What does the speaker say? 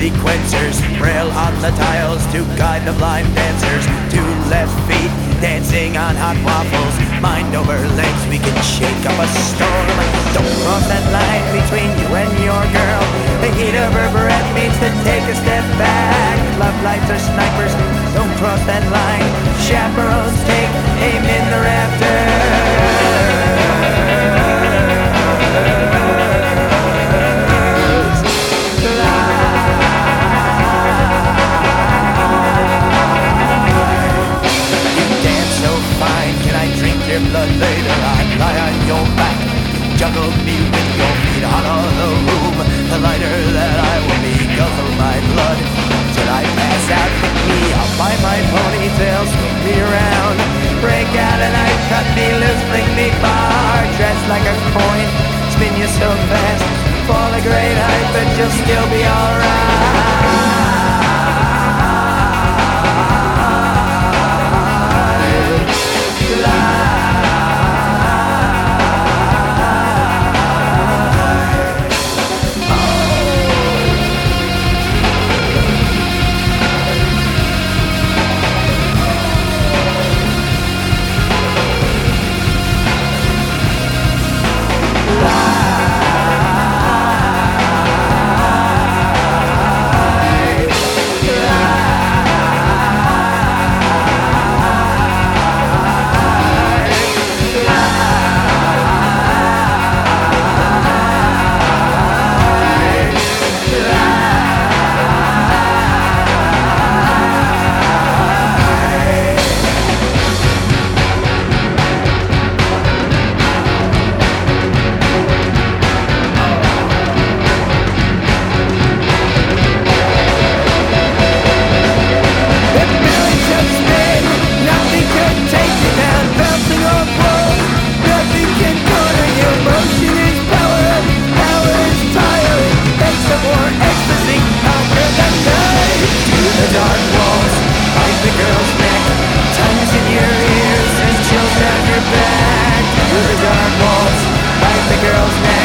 sequencers, braille on the tiles to guide the blind dancers. Two left feet dancing on hot waffles, mind over legs, we can shake up a storm. Don't cross that line between you and your girl. The heat of her breath means to take a step back. Love lights are snipers, don't cross that line. Chaperones take aim in the rafters. Your blood later, I lie on your back. Juggle me with your feet out of the room. The lighter that I will be, guzzle my blood till I pass out. Pick me up by my ponytail, swing me around. Break out a knife, cut me loose, fling me far. Dress like a coin, spin you so fast. Fall a great height, but you'll still be alright. Dark walls, bite the girl's neck.